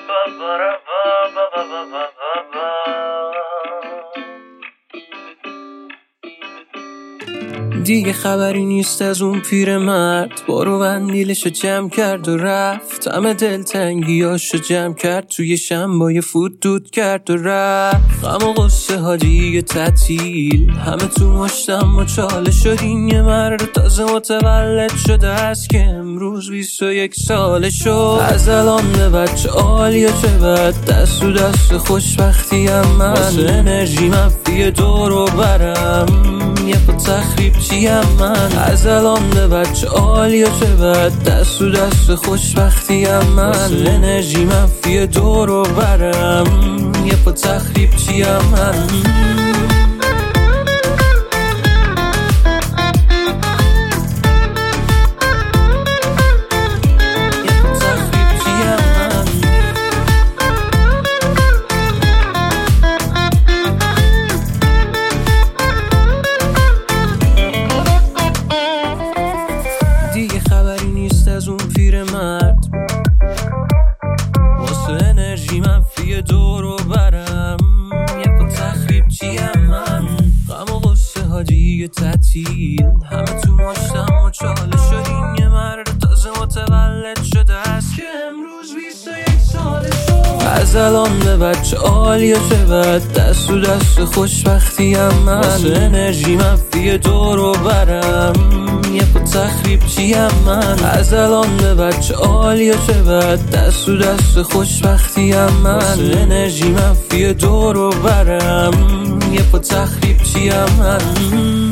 دیگه خبری نیست از اون پیرمرد، بارو بندیلشو جمع کرد و رفت. همه دلتنگیاشو جمع کرد، توی شنبای فوت دود کرد و رفت. غم و غصه ها دیگه تعطیل، همه تو مشتم و چاله شدین. یه مرد تازه متولد شده است که امروز 21 ساله شد. از الان به بچه عالیه چه بد، دست تو دست خوشبختیم من. واسه انرژی منفی دور و برم، یه پا تخریب چیم من. از الان به بچه عالیه چه بد، دست تو دست خوشبختیم من. واسه انرژی منفی دور و برم، یه پا تخریب چیم من. دیگه خبری نیست از اون پیرمرد، واسه انرژی منفی دور و برم، یه پا تخریب چیم من. غم و غصه ها دیگه تعطیل، همه تو مشتم و چاله شدیم. یه مرد تازه متولد شده است که امروز 21 ساله شد. از الان به بچه عالیه چه بد، دست تو دست خوشبختیم من. واسه انرژی منفی دور و برم، یه پا تخریب چیم من. از الان به بچه عالیه چه بد، دست تو دست خوشبختیم من. واسه انرژی منفی دور و برم، یه پا تخریب چیم من.